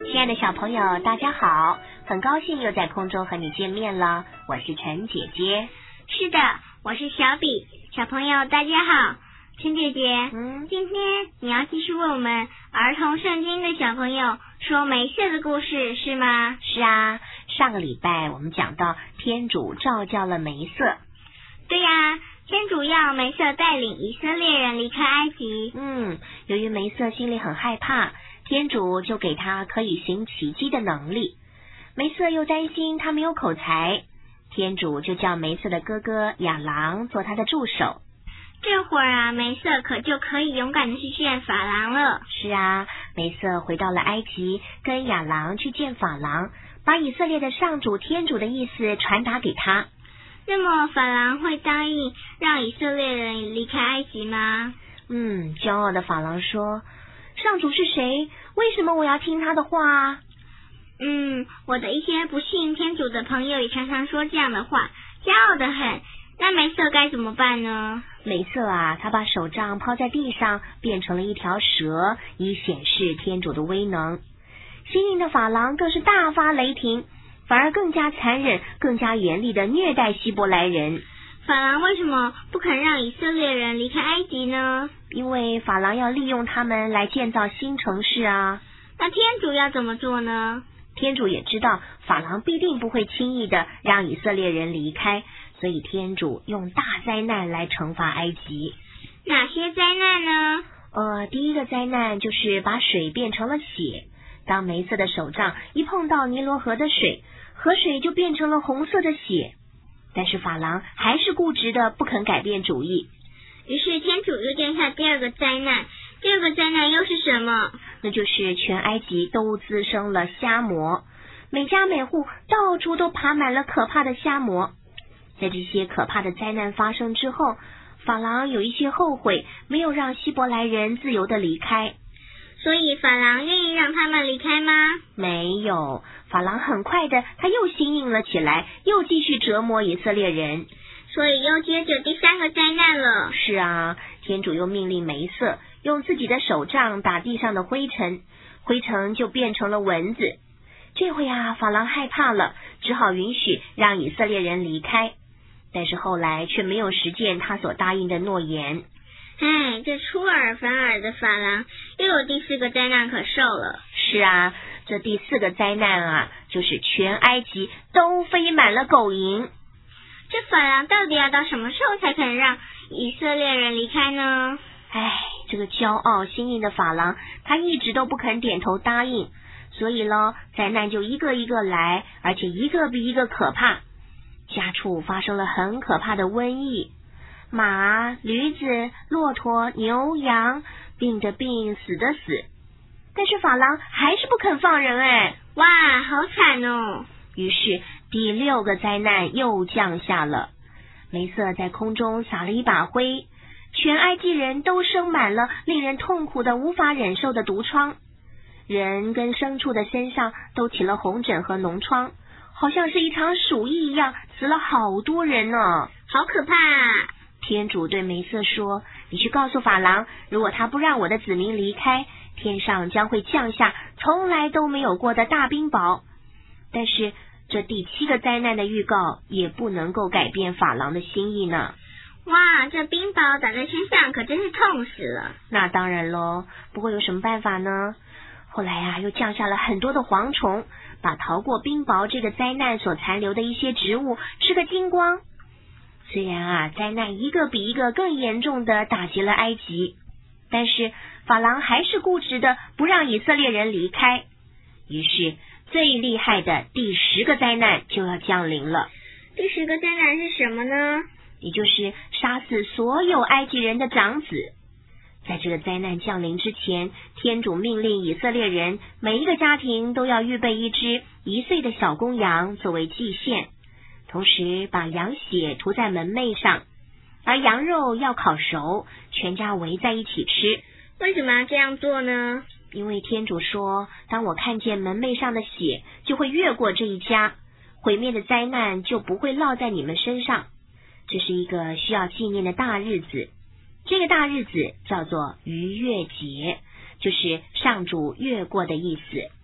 亲爱的小朋友，大家好，很高兴又在空中和你见面了，我是陈姐姐。 是的，我是小比。小朋友大家好，陈姐姐，今天你要继续为我们儿童圣经的小朋友说梅瑟的故事是吗？ 是啊，上个礼拜我们讲到天主召叫了梅瑟。 对呀，天主要梅瑟带领以色列人离开埃及。 由于梅瑟心里很害怕，天主就给他可以行奇迹的能力。梅瑟又担心他没有口才，天主就叫梅瑟的哥哥亚郎做他的助手。 这会儿啊，梅瑟就可以勇敢的去见法郎了。 是啊，梅瑟回到了埃及，跟亚郎去见法郎，把以色列的上主天主的意思传达给他。 那么法郎会答应让以色列人离开埃及吗？ 骄傲的法郎说，上主是谁？为什么我要听他的话？ 我的一些不信天主的朋友也常常说这样的话，骄傲得很。那梅瑟该怎么办呢？ 梅瑟啊，他把手杖抛在地上，变成了一条蛇，以显示天主的威能。心灵的法郎更是大发雷霆，反而更加残忍、更加严厉的虐待希伯来人。 法郎为什么不肯让以色列人离开埃及呢？ 因为法郎要利用他们来建造新城市啊。 那天主要怎么做呢？ 天主也知道法郎必定不会轻易的让以色列人离开，所以天主用大灾难来惩罚埃及。 哪些灾难呢？ 第一个灾难就是把水变成了血。当梅瑟的手杖一碰到尼罗河的水，河水就变成了红色的血。但是法郎还是固执的不肯改变主意， 于是天主又降下第二个灾难。第二个灾难又是什么？ 那就是全埃及都滋生了虾魔，每家每户到处都爬满了可怕的虾魔。在这些可怕的灾难发生之后，法郎有一些后悔，没有让希伯来人自由的离开。 所以法郎愿意让他们离开吗？ 没有，法郎很快的他又心硬了起来，又继续折磨以色列人。 所以又接着第三个灾难了。 是啊，天主又命令梅瑟用自己的手杖打地上的灰尘，灰尘就变成了蚊子。这回啊，法郎害怕了，只好允许让以色列人离开，但是后来却没有实践他所答应的诺言。 这出尔反尔的法郎又有第四个灾难可受了。 是啊，这第四个灾难啊，就是全埃及都飞满了狗蝇。 这法郎到底要到什么时候才肯让以色列人离开呢？ 这个骄傲心硬的法郎，他一直都不肯点头答应，所以咯，灾难就一个一个来，而且一个比一个可怕。家畜发生了很可怕的瘟疫，马、驴子、骆驼、牛、羊，病的病，死的死。但是法郎还是不肯放人。 哇，好惨哦！ 于是第六个灾难又降下了。梅瑟在空中撒了一把灰，全埃及人都生满了令人痛苦的无法忍受的毒疮，人跟牲畜的身上都起了红疹和脓疮，好像是一场鼠疫一样，死了好多人呢。 好可怕啊！ 天主对梅瑟说，你去告诉法郎，如果他不让我的子民离开，天上将会降下从来都没有过的大冰雹。但是这第七个灾难的预告也不能够改变法郎的心意呢。 哇，这冰雹打在身上可真是痛死了。 那当然咯，不过有什么办法呢？后来啊，又降下了很多的蝗虫，把逃过冰雹这个灾难所残留的一些植物吃个精光。虽然啊，灾难一个比一个更严重的打击了埃及，但是法郎还是固执的不让以色列人离开。于是最厉害的第10个灾难就要降临了。 第10个灾难是什么呢？ 也就是杀死所有埃及人的长子。在这个灾难降临之前，天主命令以色列人每一个家庭都要预备一只1岁的小公羊作为祭献，同时把羊血涂在门楣上，而羊肉要烤熟，全家围在一起吃。 为什么要这样做呢？ 因为天主说，当我看见门楣上的血，就会越过这一家，毁灭的灾难就不会落在你们身上。这是一个需要纪念的大日子，这个大日子叫做逾越节，就是上主越过的意思。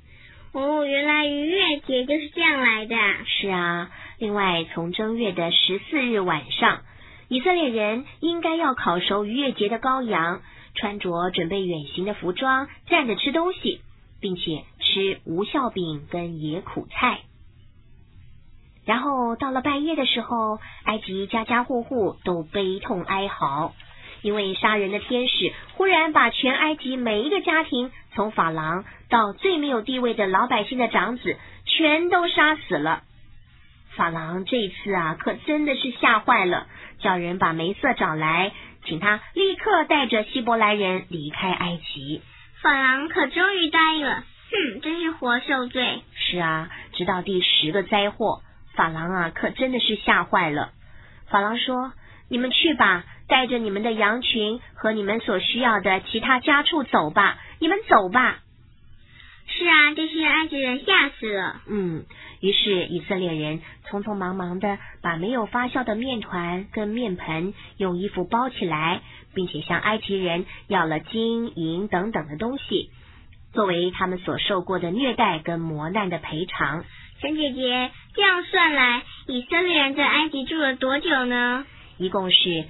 哦，原来逾越节就是这样来的。 是啊，另外从正月的14日晚上，以色列人应该要烤熟逾越节的羔羊，穿着准备远行的服装，站着吃东西，并且吃无酵饼跟野苦菜。然后到了半夜的时候，埃及家家户户都悲痛哀嚎，因为杀人的天使忽然把全埃及每一个家庭，从法郎到最没有地位的老百姓的长子，全都杀死了。法郎这一次可真的是吓坏了，叫人把梅瑟找来，请他立刻带着希伯来人离开埃及。 法郎可终于答应了，真是活受罪。 是啊，直到第10个灾祸，法郎可真的是吓坏了。法郎说，你们去吧，带着你们的羊群和你们所需要的其他家畜走吧，你们走吧。 是啊，这些埃及人吓死了。 于是以色列人匆匆忙忙的把没有发酵的面团跟面盆用衣服包起来，并且向埃及人要了金银等等的东西，作为他们所受过的虐待跟磨难的赔偿。 陈姐姐，这样算来，以色列人在埃及住了多久呢？ 一共是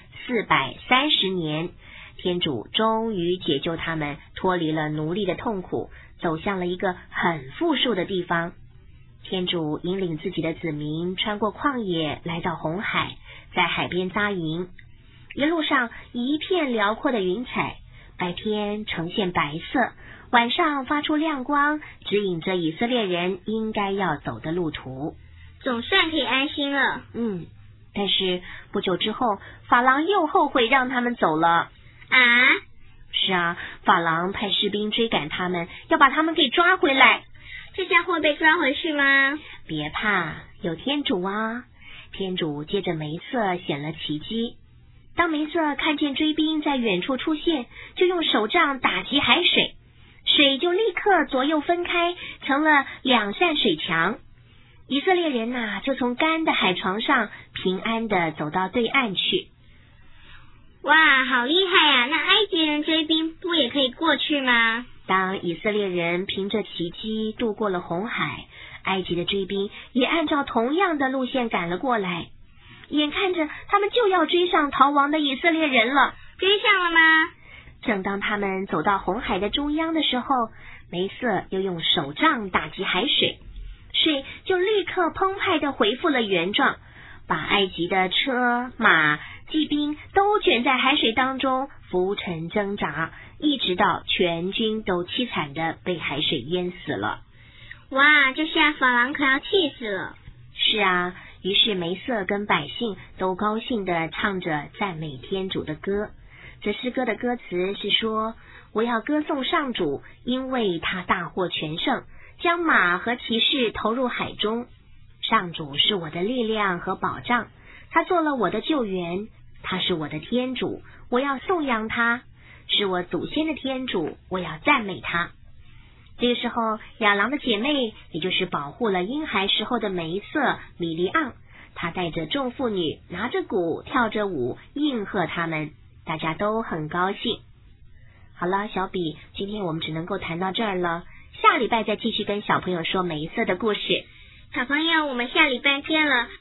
430年。天主终于解救他们，脱离了奴隶的痛苦，走向了一个很富庶的地方。天主引领自己的子民穿过旷野，来到红海，在海边扎营。一路上一片辽阔的云彩，白天呈现白色，晚上发出亮光，指引着以色列人应该要走的路途。 总算可以安心了。 但是不久之后，法郎又后悔让他们走了。是啊，法郎派士兵追赶他们，要把他们给抓回来。 这下会被抓回去吗？ 别怕，有天主啊。天主借着梅瑟显了奇迹。当梅瑟看见追兵在远处出现，就用手杖打击海水，水就立刻左右分开，成了2扇水墙。以色列人就从干的海床上平安的走到对岸去。 哇，好厉害啊！那埃及人追兵不也可以过去吗？ 当以色列人凭着奇迹渡过了红海，埃及的追兵也按照同样的路线赶了过来。眼看着他们就要追上逃亡的以色列人了。 追上了吗？ 正当他们走到红海的中央的时候，梅瑟又用手杖打击海水，水就立刻澎湃地恢复了原状，把埃及的车马骑兵都卷在海水当中浮沉挣扎，一直到全军都凄惨的被海水淹死了。 哇，这下法郎可要气死了。 是啊，于是梅瑟跟百姓都高兴地唱着赞美天主的歌。这诗歌的歌词是说，我要歌颂上主，因为他大获全胜，将马和骑士投入海中。上主是我的力量和保障，他做了我的救援，他是我的天主，我要颂扬他，是我祖先的天主，我要赞美他。这个时候，亚郎的姐妹，也就是保护了婴孩时候的梅瑟、米利盎，她带着众妇女，拿着鼓，跳着舞，应和他们，大家都很高兴。好了，小比，今天我们只能够谈到这儿了，下礼拜再继续跟小朋友说梅瑟的故事。 小朋友，我们下礼拜见了，